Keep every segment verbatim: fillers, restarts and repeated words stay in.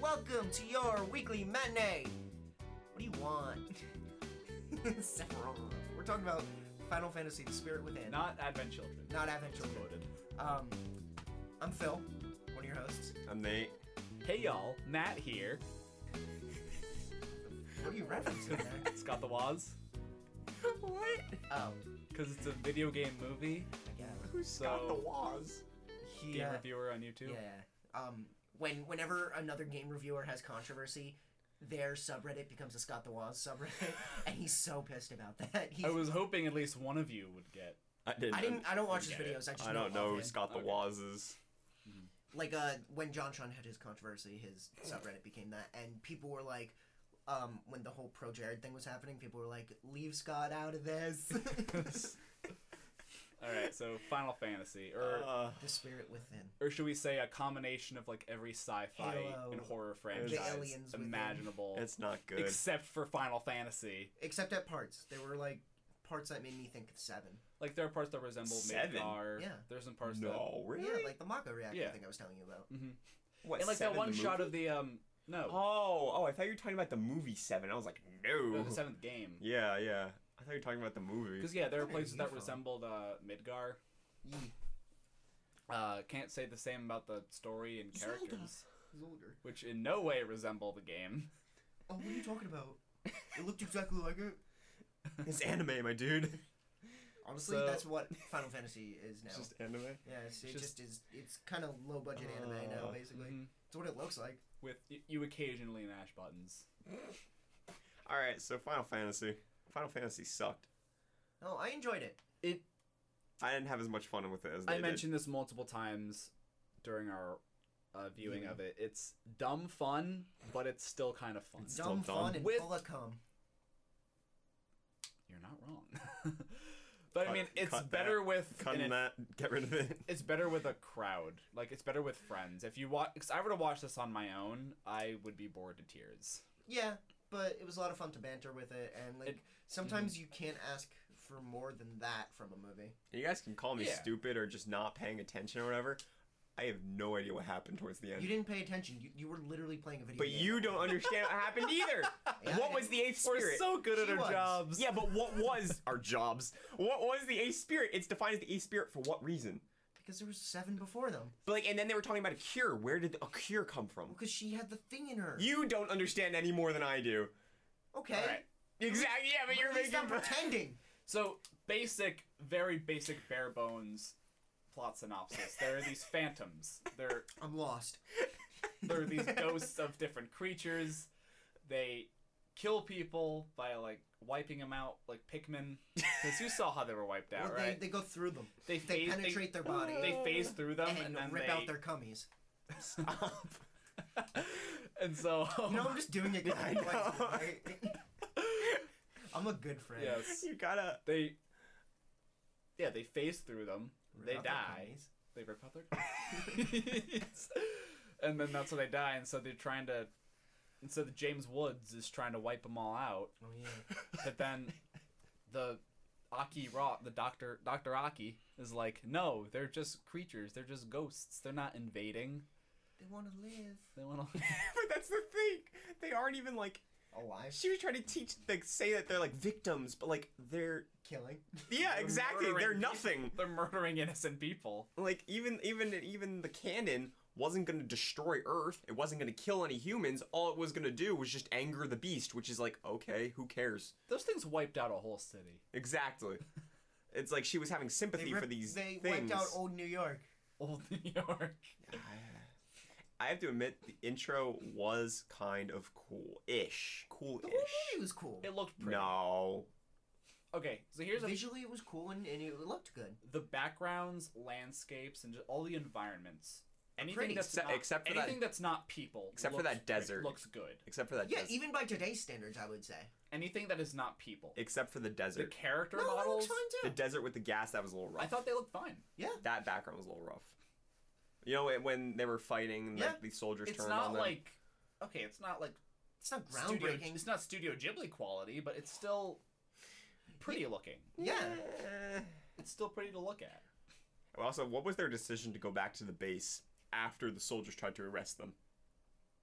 welcome to your weekly matinee. What do you want? Sephiroth. We're talking about Final Fantasy: The Spirit Within. Not Advent Children. Not Advent Children. Um, I'm Phil, one of your hosts. I'm Nate. Hey y'all, Matt here. What are you referencing there? Scott the Woz. What? Oh, Because it's a video game movie. I guess. Who's So- Scott the Woz? He, Game uh, reviewer on YouTube. Yeah. Um, when whenever another game reviewer has controversy, their subreddit becomes a Scott the Woz subreddit, and he's so pissed about that. He's, I was hoping at least one of you would get. I didn't. I didn't. I don't watch his get it. videos. I just I know don't know of who him. Scott the Okay. Woz is. Like uh, when John Sean had his controversy, his subreddit became that, and people were like, um, when the whole pro Jared thing was happening, people were like, "Leave Scott out of this." All right, so Final Fantasy, or Uh, The Spirit Within. or should we say a combination of like every sci-fi Halo, and horror the franchise aliens within. imaginable, it's not good. except for Final Fantasy. Except at parts, there were like parts that made me think of Seven. Like there are parts that resemble Seven? Midgar. Yeah. There's some parts no, really? Yeah, like the Mako reactor Yeah. thing I was telling you about. that. hmm What? And like that Seven, one the shot movie? of the um no, Oh, oh! I thought you were talking about the movie Seven. I was like, no. the seventh game. Yeah, yeah. I thought you were talking about the movie. Because yeah, there are Where are places you that from? resembled uh, Midgar. Yee. Uh, can't say the same about the story and Zelda. characters, Zolder. which in no way resemble the game. Oh, what are you talking about? It looked exactly like it. It's anime, my dude. Honestly, So- that's what Final Fantasy is now. It's just anime. yeah, it's, it just- just, is. It's kind of low budget anime now, Uh, basically. Mhm. It's what it looks like. With y- you occasionally mash buttons. All right, so Final Fantasy. Final Fantasy sucked. Oh, I enjoyed it. It. I didn't have as much fun with it as they I did. mentioned this multiple times during our uh, viewing Viewing. of it. It's dumb fun, but it's still kind of fun. It's- Still Dumb, dumb. fun, and With- full of cum. You're not wrong. But I Cut- mean, it's cut better that. with Cut an- that. Get rid of it. It's better with a crowd. Like it's better with friends. If you watch, if I were to watch this on my own, I would be bored to tears. Yeah, but it was a lot of fun to banter with it, and like It- sometimes you can't ask for more than that from a movie. You guys can call me Yeah. stupid or just not paying attention or whatever. I have no idea what happened towards the end. You didn't pay attention. You, you were literally playing a video But game. you don't understand what happened either. Yeah, what I was know. the eighth We're spirit? so good at She our was. jobs. Yeah, but what was our jobs? What was the eighth spirit? It's defined as the eighth spirit for what reason? Because there was seven before them. But like, and then they were talking about a cure. Where did a cure come from? Because she had the thing in her. You don't understand any more than I do. Okay. All right. Exactly. Yeah, but you're At least making. I'm pretending. So basic, very basic, bare bones plot synopsis. There are these phantoms. They're I'm lost. there are these ghosts of different creatures. They kill people by like wiping them out like Pikmin. Because you saw how they were wiped out, Well, right? they, they go through them. They They phase- penetrate their body. They phase through them and, and, then rip they out their cummies. Stop. and so You know, I'm just doing it. I know. Right? I'm a good friend. yes, You gotta. they yeah they phase through them. Rip they out their die. cummies. They rip out their cummies. And then that's when they die. And so they're trying to. And so the James Woods is trying to wipe them all out. Oh yeah. But then the Aki Rock, the Doctor Doctor Aki, is like, no, they're just creatures. They're just ghosts. They're not invading. They want to live. They want to. But that's the thing. They aren't even like. Alive. She was trying to teach, like, say that they're like victims, but like they're. Killing. Yeah, exactly. They're nothing. They're murdering innocent people. Like even even even the canon wasn't going to destroy Earth. It wasn't going to kill any humans. All it was going to do was just anger the beast, which is like, okay, who cares? Those things wiped out a whole city. Exactly. It's like she was having sympathy They for ripped- these They things. wiped out old New York. Old New York. I have to admit, the intro was kind of cool-ish. The whole Cool-ish. movie was cool. It looked pretty. No. Okay, so here's a, Visually, it was cool and, and it looked good. the backgrounds, landscapes, and just all the environments. Anything Pretty. that's Except- not, except for that- anything that's not people. except for looks that desert. great, looks good. Except for that Yeah, desert. even by today's standards, I would say. Anything that is not people. Except for the The desert. character No, that models. looks fine too. The desert with the gas, that was a little rough. I thought they looked fine. Yeah. that background was a little rough. You know, when they were fighting and Yeah. like, these soldiers It's turned not on them. like okay, it's not like It's not studio, groundbreaking. it's not Studio Ghibli quality, but it's still pretty looking. Yeah. Eh. It's still pretty to look at. Also, what was their decision to go back to the base after the soldiers tried to arrest them?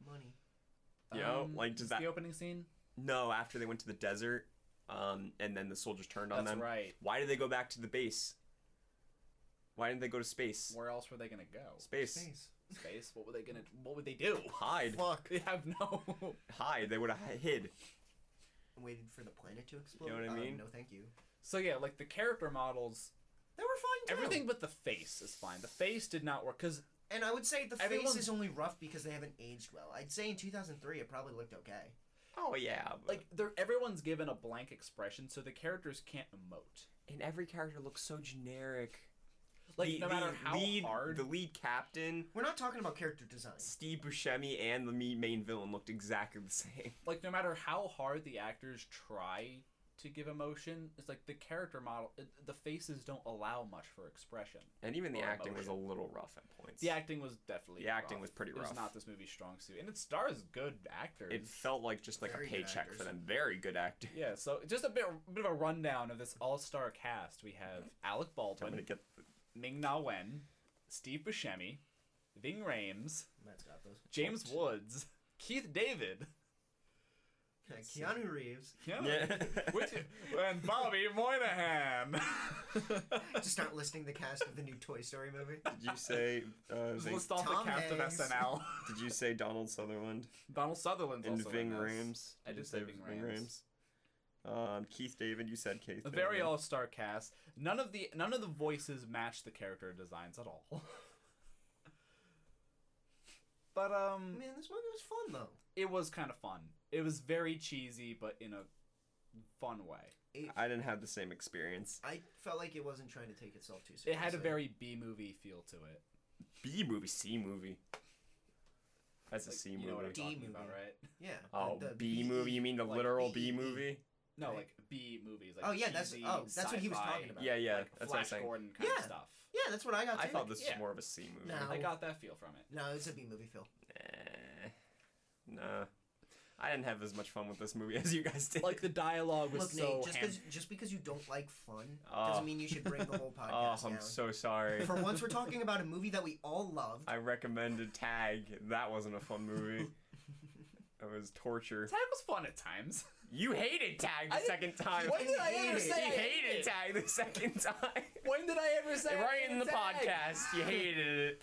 Money. You know, Um, like, does is that- the opening scene? No, after they went to the desert, um, and then the soldiers turned on That's them. right. Why did they go back to the base? Why didn't they go to space? Where else were they gonna go? Space. Space. Space. What were they gonna? What would they do? Hide. Fuck. They have no. Hide. They would have hid. Waited for the planet to explode. You know what I Uh, mean? no, thank you. So yeah, like the character models, They were fine too. everything but the face is fine. The face did not work because And I would say the face Everyone's- is only rough because they haven't aged well. I'd say in two thousand three it probably looked okay. Oh yeah. But... like they're everyone's given a blank expression, so the characters can't emote. and every character looks so generic. Like The- no matter the how lead, hard. the lead captain, We're not talking about character design. Steve Buscemi, and the me- main villain looked exactly the same. like no matter how hard the actors try to give emotion, it's like the character model, it, the faces don't allow much for expression. And even the Or acting was a emotion. little rough at points. The acting was definitely The acting rough. was pretty It was rough. not this movie's strong suit, and it stars good actors. It felt like just like Very a good paycheck actors. for them. Very good acting. Yeah, so just a bit, bit of a rundown of this all-star cast. We have Alec I'm Baldwin, gonna get. Ming Na Wen, Steve Buscemi, Ving Rhames, Matt's got those. James Woods, Keith David, Uh, Keanu Reeves. yeah, Yeah. which, and Bobby Moynihan. Just start listing the cast of the new Toy Story movie. Did you say? Uh, Just Ving- list off Tom the cast of Hanks. S N L. did you say Donald Sutherland Donald Sutherland's and also Ving in this. Rhames? I Did you did say Ving Rhames. Rhames. Um, Keith David. You said Keith. A very David. all-star cast. None of the none of the voices match the character designs at all. But um, Man, this movie was fun though. it was kind of fun. It was very cheesy, but in a fun way. It, I didn't have the same experience. I felt like it wasn't trying to take itself too seriously. It had a very B movie feel to it. B movie, C movie. That's a Like, C you movie. know what I'm D talking movie. about, right? yeah. Oh, the- the B B- movie? You mean the like literal B E E. B movie? No, Right. like B movies. Like Oh, yeah, that's- cheesy, oh, that's what he was sci-fi, talking about. Yeah, yeah. like that's what I'm Flash saying. Gordon kind Yeah. of stuff. Yeah, that's what I got I too. thought this Yeah. was more of a C movie. No. I got that feel from it. No, it's a B movie feel. Eh, nah. I didn't have as much fun with this movie as you guys did. Like the dialogue was Look, so Nate, just ham- because just because you don't like fun Oh. doesn't mean you should bring the whole oh, podcast I'm down. so sorry. For once, we're talking about a movie that we all loved. I recommended Tag. That wasn't a fun movie. It was torture. Tag was fun at times. You hated Tag the I didn't- second time. When did I hate ever it. say You I hated hated it? Tag the second time. When did I ever say I right in the hated Tag? podcast, you hated it.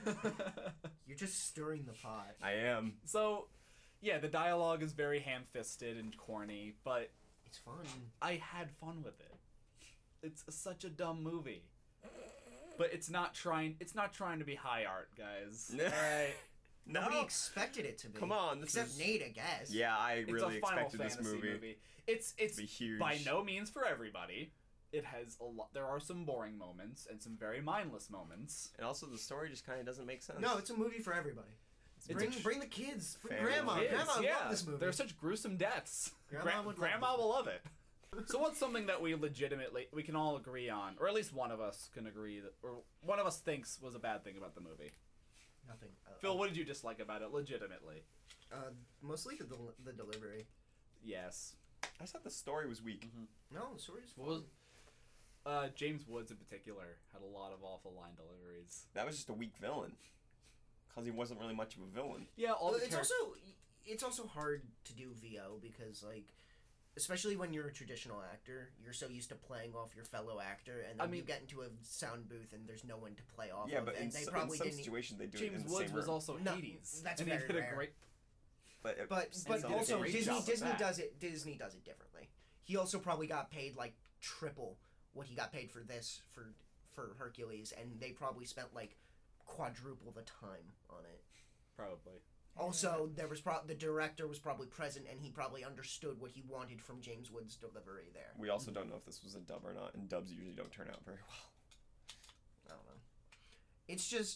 You're just stirring the pot. I am. So, yeah, the dialogue is very ham-fisted and corny, but It's fun. I had fun with it. It's such a dumb movie. But it's not trying it's not trying to be high art, guys. Alright. No. Nobody expected it to be. Come on, this except is- Nate, I guess. Yeah, I It's really a Final expected this Fantasy movie, movie. It's it's to be huge. by no means for everybody. It has a lot there are some boring moments and some very mindless moments. And also, the story just kind of doesn't make sense. No, it's a movie for everybody. It's bring a tr- bring the kids. Bring Family. grandma. Kids, Grandma yeah. love this movie. There are such gruesome deaths. Grandma Gra- would love grandma this will love it. So what's something that we legitimately we can all agree on, or at least one of us can agree that, or one of us thinks was a bad thing about the movie? Nothing. Uh, Phil, what did you dislike about it? Legitimately. Uh, mostly the del- the delivery. Yes. I just thought the story was weak. No, the story's fun. What was? Uh, James Woods in particular had a lot of awful line deliveries. That was just a weak villain. Because he wasn't really much of a villain. Yeah, all Well, the it's characters. also it's also hard to do V O because like, especially when you're a traditional actor, you're so used to playing off your fellow actor, and then I mean- you get into a sound booth and there's no one to play off Yeah, of, but and in, they so- in probably some didn't. situations they do it in James the Woods same was room. also No, Hades, that's and very he did rare. a great. But, it- But and but he did a also great Disney job with Disney that. does it Disney does it differently. He also probably got paid like triple what he got paid for this for for Hercules, and they probably spent like quadruple the time on it. Probably. Also, there was pro- the director was probably present, and he probably understood what he wanted from James Woods' delivery there. We also don't know if this was a dub or not, and dubs usually don't turn out very well. I don't know. It's just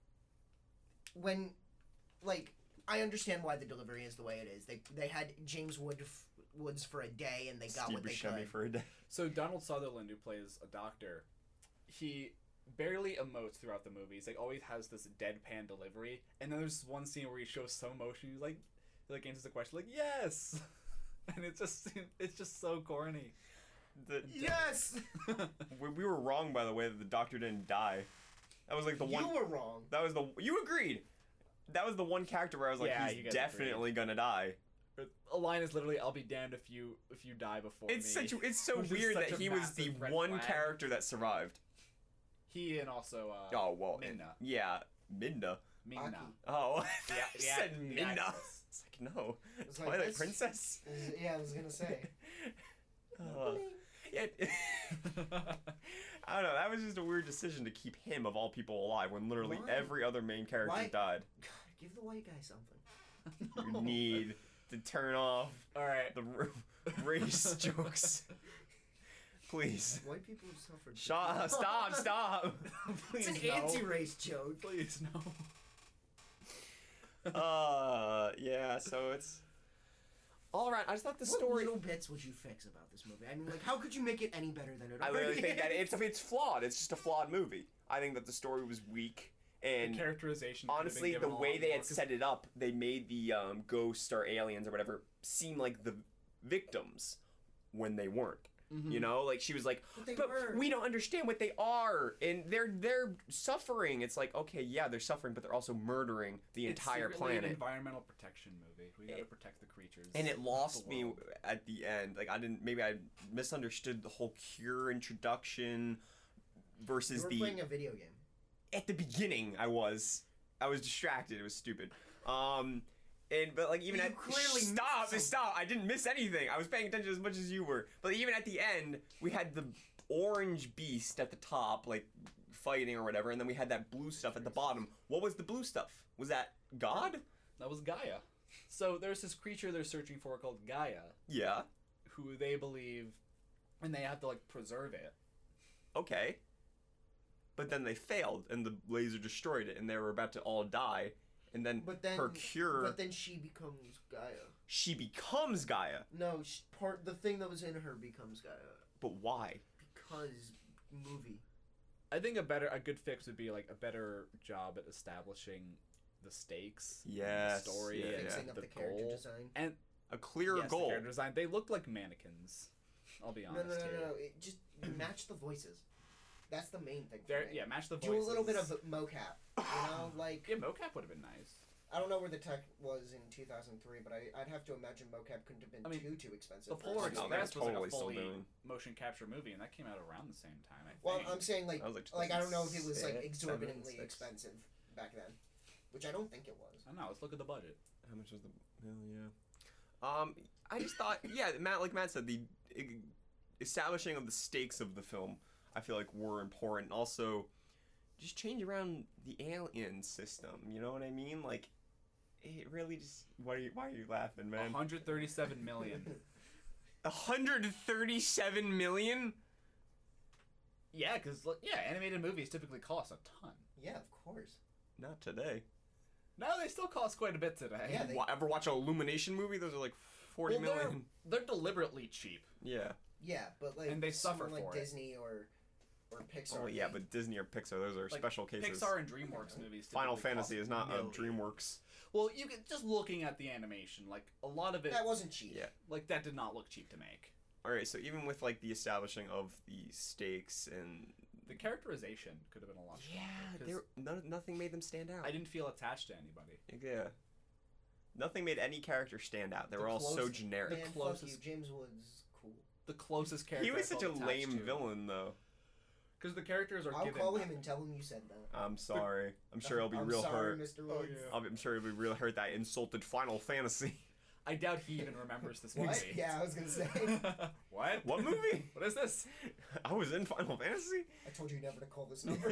when, like, I understand why the delivery is the way it is. They they had James Wood f- Woods for a day, and they got Steve what they Buscemi could. for a day. So Donald Sutherland, who plays a doctor, he barely emotes throughout the movie. He's like always has this deadpan delivery, and then there's one scene where he shows some emotion. He's like, he like answers the question like yes, and it's just it's just so corny. The, Yes, we, we were wrong, by the way, that the doctor didn't die. That was like the you one. were wrong. That was the. You agreed. that was the one character where I was like, Yeah, you he's guys definitely gonna die. A line is literally, "I'll be damned if you if you die before It's me." such it's so Which is weird such that a he was the massive red one flag. character that survived. He and also uh, Oh well, and- Minna. yeah, Minna. Minna. Aki. Oh, Yeah, he the said act- the Minna. actress. It's like no, It's like, Twilight this- Princess. Yeah, I was gonna say. Uh, yeah, I don't know. That was just a weird decision to keep him of all people alive when literally Why? every other main character Why? died. God, give the white guy something. You need to turn off All right. the r- race jokes, please. White people suffered. Stop! Stop! Stop! Please It's an no. anti-race joke. Please no. Uh, yeah. So it's all right. I just thought the What story. little bits would you fix about this movie? I mean, like, how could you make it any better than it I already literally think that is? it's it's flawed. It's just a flawed movie. I think that the story was weak and. The characterization. could have been Honestly, the given a way lot they more, had 'cause set it up, they made the um, ghosts or aliens or whatever seem like the victims when they weren't. Mhm. You know, like she was like, But they but were. we don't understand what they are, and they're they're suffering. It's like, okay, yeah, they're suffering, but they're also murdering the it's entire secretly an planet. environmental protection movie. We gotta It- protect the creatures. And it of lost the me world. at the end. Like I didn't, maybe I misunderstood the whole cure introduction You versus were the playing a video game. at the beginning. I was, I was distracted. It was stupid. Um, and but like even You at clearly missed stop, something. stop. I didn't miss anything. I was paying attention as much as you were. But even at the end, we had the orange beast at the top, like fighting or whatever, and then we had that blue stuff at the bottom. What was the blue stuff? Was that God? That was Gaia. So there's this creature they're searching for called Gaia, Yeah. who they believe, and they have to like preserve it. Okay. But then they failed, and the laser destroyed it, and they were about to all die. And then, But then, her cure, But then she becomes Gaia. she becomes Gaia. No, sh part the thing that was in her becomes Gaia But why? because movie. I think a better, a good fix would be like a better job at establishing the stakes, and Yes, the story, yeah, and Fixing up the, the, character goal, design. and A clear yes, goal. the character design. They looked like mannequins. I'll be No, honest no, no, here. no, no. It just match the voices. That's the main thing. For They're- me. yeah, match the Do voices. a little bit of mocap. You know, like Yeah, mocap would have been nice. I don't know where the tech was in two thousand three, but I, I'd have to imagine mocap couldn't have been I mean, too too expensive. The for Polar a No, movie. they're Express was totally like a still fully doing. motion capture movie, and that came out around the same time. I Well, think. I'm saying like That was like like I don't know if it was like twenty-six, exorbitantly seven, six. expensive back then, which I don't think it was. I don't know. Let's look at the budget. How much was the? Hell yeah. Um, I just thought, yeah, Matt, like Matt said, the e- establishing of the stakes of the film, I feel like were important. Also, just change around the alien system. You know what I mean? Like, it really just. Why are you? Why are you laughing, man? one hundred thirty-seven million. one hundred thirty-seven million. Yeah, because yeah, animated movies typically cost a ton. Yeah, of course. Not today. No, they still cost quite a bit today. Yeah, they- Wa- ever watch a Illumination movie? Those are like forty well, million. they're, they're deliberately cheap. Yeah. Yeah, but like And they suffer someone like for it. Disney or or Pixar. Oh yeah, they- but Disney or Pixar, those are Like, special cases. Pixar and DreamWorks movies. Final typically Fantasy cost is not a millions. DreamWorks. Well, you could just looking at the animation, like a lot of it, that wasn't cheap. Yeah. like that did not look cheap to make. All right, so even with like the establishing of the stakes and The characterization could have been a lot stronger. 'cause there none, nothing made them stand out. I didn't feel attached to anybody. Yeah. Nothing made any character stand out. They The were all so close- generic. Man, fuck you. closest- James Woods, cool. The closest character. He was I such a felt lame attached to. villain, though. Because the characters are I'll given. call him and tell him you said that. I'm sorry. I'm sure he'll be I'm real sorry, hurt. Mister Oh, Woods. yeah. I'll be- I'm sure he'll be real hurt that I insulted Final Fantasy. I doubt he even remembers this movie. What? Yeah, I was gonna say. What? What movie? What is this? I was in Final Fantasy. I told you never to call this number.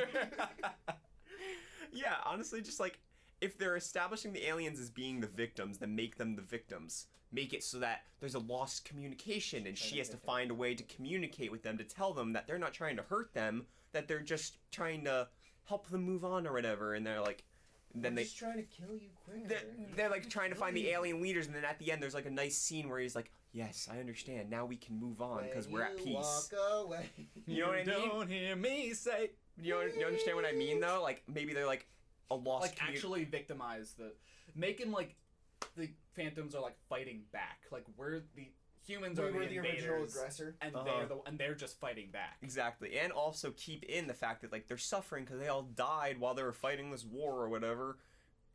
Yeah, honestly, just like if they're establishing the aliens as being the victims, then make them the victims. Make it so that there's a lost communication, and she has to find a way to communicate with them to tell them that they're not trying to hurt them, that they're just trying to help them move on or whatever. And they're like, then I'm they just trying to kill you quicker. they're, they're like trying to find the alien leaders, and then at the end there's like a nice scene where he's like, "Yes, I understand. Now we can move on because When we're at you peace." Walk away. You know what I mean? Don't hear me say. You, know, you understand what I mean though? Like maybe they're like a lost Like commu- actually victimize the, making like, the Phantoms are like fighting back. Like we're the humans We are were the the original invaders, aggressor. and Uh-huh. they're the and they're just fighting back. Exactly, and also keep in the fact that like they're suffering because they all died while they were fighting this war or whatever,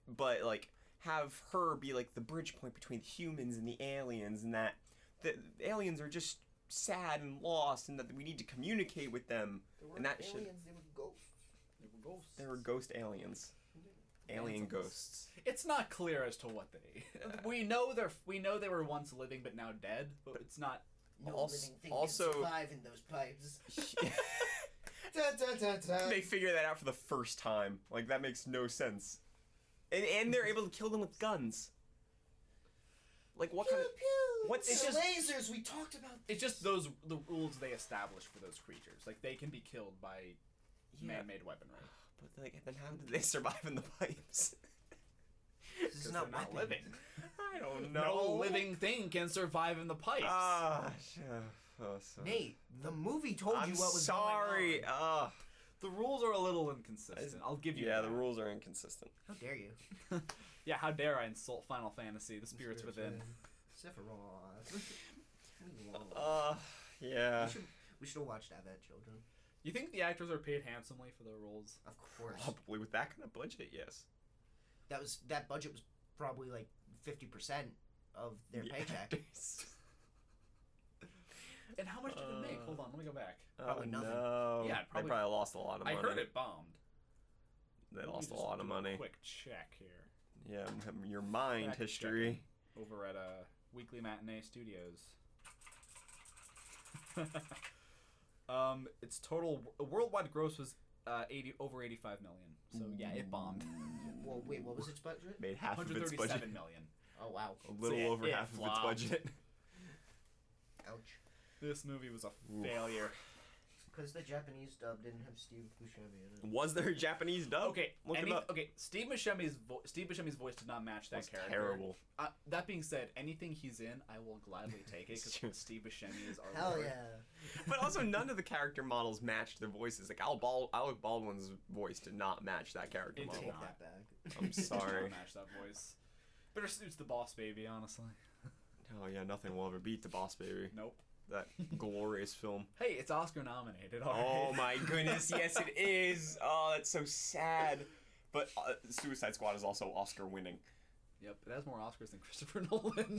but like have her be like the bridge point between the humans and the aliens, and that the, the aliens are just sad and lost, and that we need to communicate with them. They And that should- aliens, they were ghosts. They were ghosts. They were ghost aliens, alien ghosts. It's not clear as to what they. We know they're. We know they were once living but now dead, but it's not. No Also- living thing also- can survive in those pipes. Da, da, da, da. They figure that out for the first time. Like that makes no sense. And and they're able to kill them with guns. Like what Pew, kind of pew. what's- It's it's just- lasers. We talked about. It's just those the rules they established for those creatures. Like they can be killed by Yeah. man-made weaponry. But like then how did they survive in the pipes? This is 'Cause not they're not weapons. living. I don't No know. living thing can survive in the pipes. Ah, sh- oh, so- Nate, the movie told I'm you what was sorry. going on. Ah, the rules are a little inconsistent. I'll give you yeah, that. the rules are inconsistent. How dare you? Yeah, how dare I insult Final Fantasy, the spirits within. Sephiroth. We won't. Uh, yeah. we should we should have watched that, children. You think the actors are paid handsomely for their roles? Of course. Probably with that kind of budget, yes. That was that budget was probably like fifty percent of their The paycheck. actors. And how much did it make? Uh, Hold on, let me go back. Probably oh, nothing. No. Yeah, They probably- probably lost a lot of I money. heard it bombed. They Let me lost a just lot of do money. Quick check here. Yeah, m- your mind Fact history. Over at uh, Weekly Matinee Studios. um, its total w- worldwide gross was uh, eighty over eighty-five million. So yeah, it bombed. Well, wait, what was its budget? Made half one of hundred its thirty-seven budget. million. Oh wow. A little So it- over it half flopped. of its budget. Ouch. This movie was a Oof. failure. Because the Japanese dub didn't have Steve Buscemi in it. Was there a Japanese dub? Okay, Look any, it up. okay. Steve Buscemi's vo- Steve Buscemi's voice did not match that That's character. terrible. Uh, that being said, anything he's in, I will gladly take it because Steve Buscemi is our Hell Lord. yeah. But also, none of the character models matched their voices. Like Al Bal- Alec Baldwin's voice did not match that character It did model. Take not. that back. I'm Does not sorry. match that voice. Better suits the boss baby, honestly. Oh yeah, nothing will ever beat the Boss Baby. Nope. That glorious film. Hey, it's Oscar nominated. All Oh right. my goodness, yes it is. Oh, that's so sad. But uh, Suicide Squad is also Oscar winning. Yep, it has more Oscars than Christopher Nolan.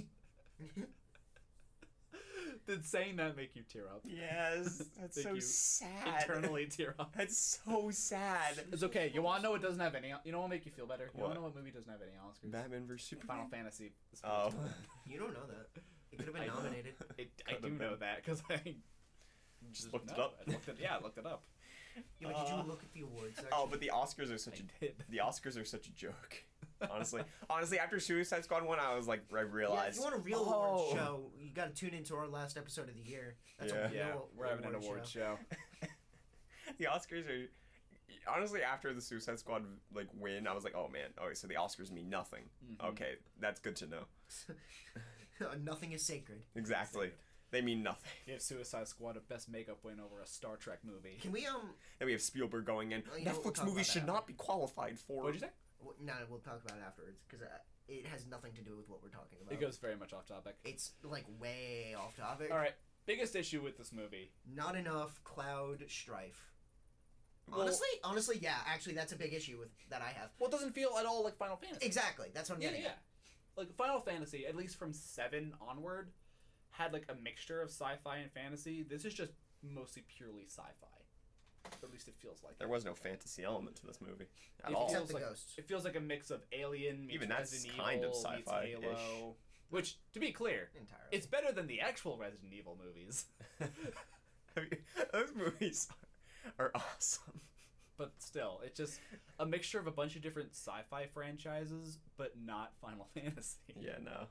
Did saying that make you tear up? Yes, that's Thank so you. sad. Internally tear up. That's so sad. It's okay. You want to know what doesn't have any? You know what will make you feel better? You What? want to know what movie doesn't have any Oscars? Batman versus Superman. Final Fantasy. the Oh. Spirits Within. You don't know that. It could have I been know. nominated. It, I Could've do been. know that because I Just looked it know. up. I looked it, yeah, I looked it up. Yeah, but did Uh, you look at the awards section? Oh, but the Oscars are such I a did. the Oscars are such a joke. Honestly, honestly, after Suicide Squad won, I was like, I yeah, if realized. you want a real oh. awards show, you got to tune into our last episode of the year. That's Yeah. a real Yeah, we're having an award award show. show. The Oscars are honestly after the Suicide Squad like win, I was like, oh man, okay, so the Oscars mean nothing. Mhm. Okay, that's good to know. Nothing is sacred. Exactly, they mean nothing. Give Suicide Squad a best makeup win over a Star Trek movie. Can we um? Then we have Spielberg going in. Well, you know, we'll Netflix talk movies about should that not after. be qualified for. What'd you say? w- No, we'll talk about it afterwards because uh, it has nothing to do with what we're talking about. It goes very much off topic. It's like way off topic. All right, biggest issue with this movie. Not enough Cloud Strife. Well- honestly, honestly, yeah. Actually, that's a big issue with that I have. Well, it doesn't feel at all like Final Fantasy. Exactly. That's what I'm Yeah, getting. yeah. at. Like Final Fantasy, at least from seven onward, had like a mixture of sci-fi and fantasy. This is just mostly purely sci-fi. Or at least it feels like. There it. was no fantasy element to this movie at It all. Except feels the like, ghosts. It feels like a mix of Alien meets Even that's Resident kind of Evil sci-fi-ish. meets Halo. Which, to be clear, Entirely. it's better than the actual Resident Evil movies. Those movies are awesome. But still, it's just a mixture of a bunch of different sci-fi franchises, but not Final Fantasy. Yeah, no.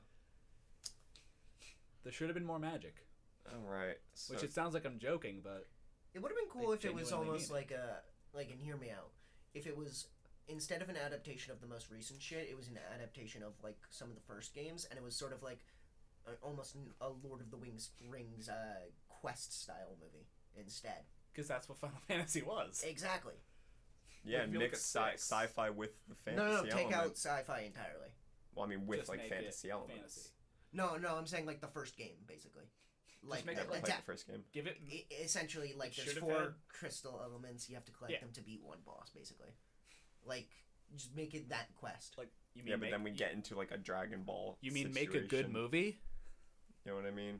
There should have been more magic. All right. So, Which it sounds like I'm joking, but It would have been cool They if it was genuinely almost mean like a like and hear me out. If it was instead of an adaptation of the most recent shit, it was an adaptation of like some of the first games, and it was sort of like a, almost an- a Lord of the Wings Rings uh, quest style movie instead. because that's what Final Fantasy was. Exactly. yeah, if you look mix at sci- six- sci-fi with the fantasy no, no, no. Take element. out sci-fi entirely. Well, I mean, with Just like make it fantasy elements. fantasy. No, no. I'm saying like the first game, basically. Like make I it never a- played adapt- the first game. Give it. I- essentially like It there's should've four had- crystal elements. You have to collect Yeah. them to beat one boss, basically. Like just make it that quest. Like you mean Yeah, but make, then we get into like a Dragon Ball. You mean make a good situation. movie? You know what I mean?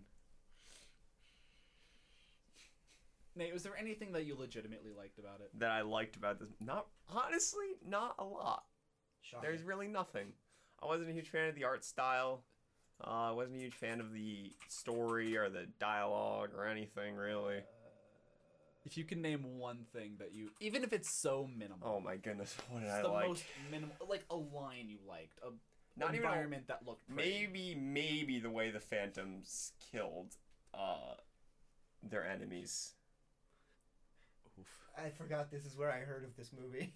Nate, was there anything that you legitimately liked about it? That I liked about this? Not honestly, not a lot. Shocking. There's really nothing. I wasn't a huge fan of the art style. Uh, I wasn't a huge fan of the story or the dialogue or anything really. If you can name one thing that you, even if it's so minimal, Oh my goodness, what did it's I the like? most minimal, like a line you liked, a Not even a- environment that looked pretty. Maybe, maybe the way the Phantoms killed uh, their enemies. Oof. I forgot this is where I heard of this movie.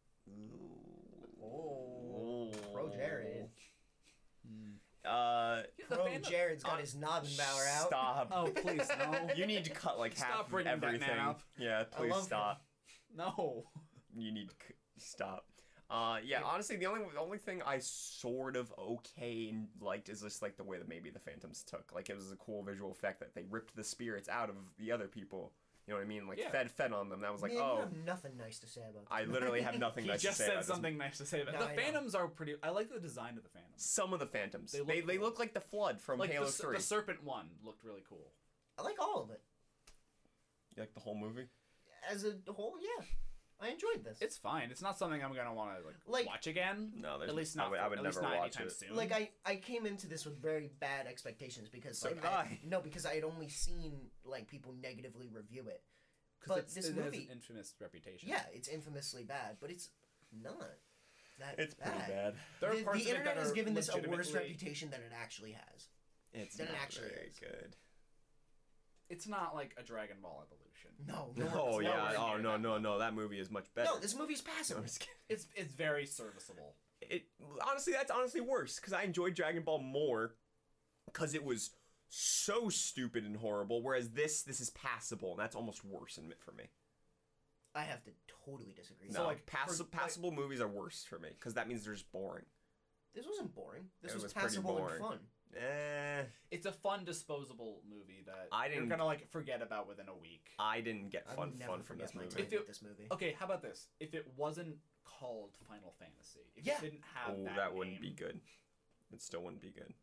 Oh, Pro Jared. Hmm. Uh, Yeah, the Pro Phantom- Jared's got uh, his Nobbenbauer out. Stop. Oh please no! You need to cut like half Stop of bringing that man everything. up. Yeah, please love stop. No. You need to c- stop. Uh, yeah, honestly, the only the only thing I sort of okay and liked is just like the way that maybe the Phantoms took. Like it was a cool visual effect that they ripped the spirits out of the other people. You know what I mean? Like Yeah. fed fed on them. That was like, Man, oh, you have nothing nice to say about this I movie. literally have nothing He nice just to say said about this. something nice to say about No, the I know. Phantoms are pretty. I like the design of the Phantoms. Some of the Phantoms. They They look they, cool. look like the Flood from Like Halo the, s- three. the Serpent one looked really cool. I like all of it. You like the whole movie? As a whole, yeah. I enjoyed this. It's fine. It's not something I'm gonna want to like, Like- watch again. No, there's At least I not. would, for- I would at never least not watch anytime it. soon. like I, I came into this with very bad expectations because So like did I. no because I had only seen like people negatively review it. because but this it has movie- an infamous reputation. Yeah, it's infamously bad, but it's not that It's bad. pretty bad. There are The, parts the of it internet that has are given this a worse legitimately- reputation than it actually has. It's Than it not actually very is. good. It's not like a Dragon Ball evolution. No, no. Oh it's yeah. nowhere Oh near no that. no no. That movie is much better. No, this movie's No, passive. I'm just kidding. It's it's very serviceable. It honestly, that's honestly worse because I enjoyed Dragon Ball more because it was so stupid and horrible. Whereas this, this is passable, and that's almost worse in for me. I have to totally disagree. No, So, like like, pass- for- like- passable movies are worse for me because that means they're just boring. This wasn't boring. This It was, was pretty passable boring. and fun. Eh, It's a fun, disposable movie that I you're didn't- gonna like forget about within a week. I didn't get I fun would never fun from forget this my movie. time If you- with this movie. Okay, how about this? If it wasn't called Final Fantasy, if Yeah. it didn't have Oh, that, that wouldn't be name, good. It still wouldn't be good.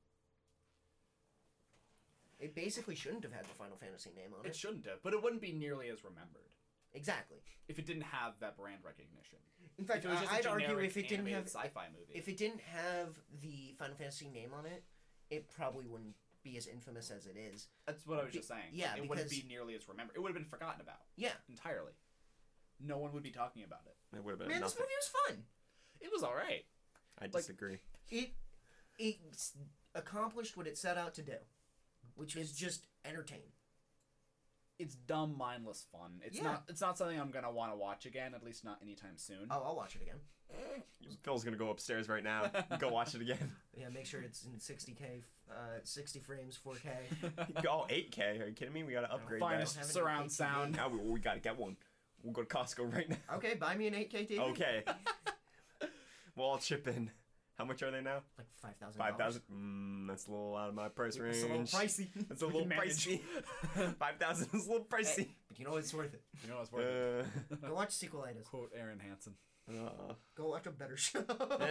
It basically shouldn't have had the Final Fantasy name on it. It shouldn't have, but it wouldn't be nearly as remembered Exactly. if it didn't have that brand recognition. In fact, If it was just a I'd argue generic if it didn't animated have sci-fi movie, if it didn't have the Final Fantasy name on it, it probably wouldn't be as infamous as it is. that's what I was be- just saying. yeah, Like, it wouldn't because- be nearly as remembered. It would have been forgotten about Yeah. entirely. No one would be talking about it. It would have been Man, this nothing. movie was fun. It was all right. I like- disagree. It it s- accomplished what it set out to do, which was just entertain. It's dumb, mindless fun. It's Yeah. not. It's not something I'm gonna want to watch again. At least not anytime soon. Oh, I'll watch it again. Phil's gonna go upstairs right now. Go watch it again. Yeah, make sure it's in sixty K, uh, sixty frames, four K. Oh, eight K. Are you kidding me? We gotta upgrade Finest have that. an surround eight K sound. Now we, we gotta get one. We'll go to Costco right now. Okay, buy me an eight K T V. Okay. We'll all chip in. How much are they now? Like five thousand. Five thousand. Mm, that's a little out of my price range. It's a little pricey. That's a We little can manage. pricey. Five thousand is a little pricey. Hey, but you know it's worth it. You know what's worth Uh, Go watch Sequelitis. Quote Aaron Hansen. uh. Go watch a better show.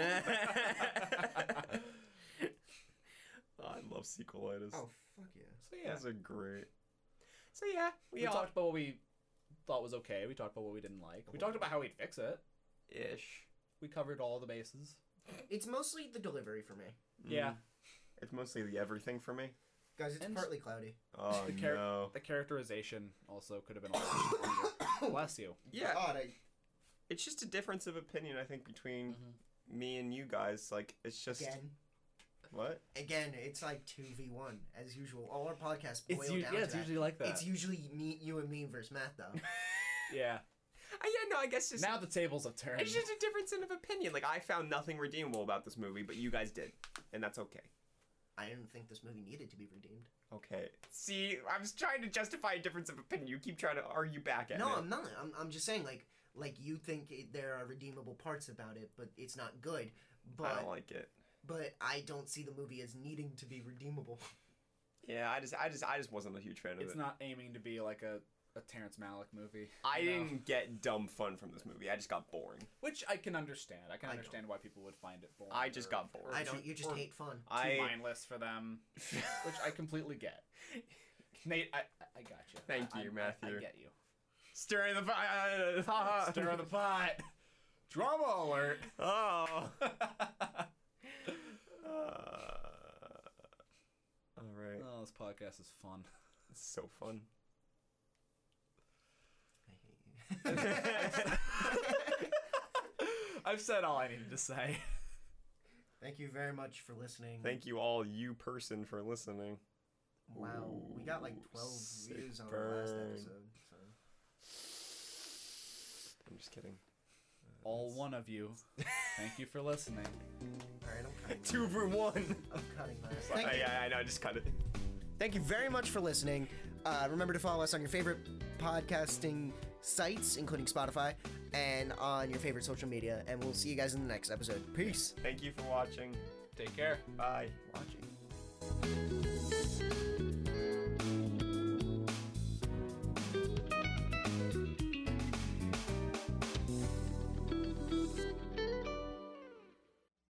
I love sequelitis. Oh fuck yeah. So yeah, Those are great. So yeah, we, we all talked about what we thought was okay. We talked about what we didn't like. We talked about how we'd fix it. ish. We covered all the bases. It's mostly the delivery for me, Yeah. It's mostly the everything for me. guys. It's And- partly cloudy. Oh The char- no. The characterization also could have been a lot stronger. Bless you. Yeah, God, I, it's just a difference of opinion. I think between Mhm. me and you guys. Like it's just again, what? again, it's like two v one as usual. All our podcasts boil It's u- down yeah, to it's that. usually like that. It's usually me, you and me versus Matt, though. yeah. Uh, yeah, no, I guess it's Now the tables have turned. it's just a difference in of opinion. Like I found nothing redeemable about this movie, but you guys did, and that's okay. I didn't think this movie needed to be redeemed. Okay. See, I was trying to justify a difference of opinion. You keep trying to argue back at No, me. I'm not. I'm, I'm just saying, like, like you think it, there are redeemable parts about it, but it's not good. I But don't like it. but I don't see the movie as needing to be redeemable. Yeah, I just, I just, I just wasn't a huge fan of It's it. not aiming to be like a a Terrence Malick movie. I you know? didn't get dumb fun from this movie. I just got boring. Which I can understand. I can I understand why people would find it boring. I just or- got bored. or I too- don't. You just or hate fun. Too I mindless for them, which I completely get. Nate, I I got you. Thank I, you, I, Matthew. I get you. stirring the pot. Stir the pot. Drama alert. Oh. Uh, all right. Oh, this podcast is fun. It's so fun. I hate you. I've said all I needed to say. Thank you very much for listening. Thank you all, you person, for listening. Wow, we got like Ooh, twelve sick views on our last burn. episode. So. I'm just kidding. Uh, All that's- one of you. Thank you for listening. All right, I'm cutting. Two that. for one. I'm cutting that. Uh, Thank you. yeah, I know. Just cut it. Thank you very much for listening. Uh, remember to follow us on your favorite podcasting sites, including Spotify, and on your favorite social media. And we'll see you guys in the next episode. Peace. Thank you for watching. Take care. Bye. Watching.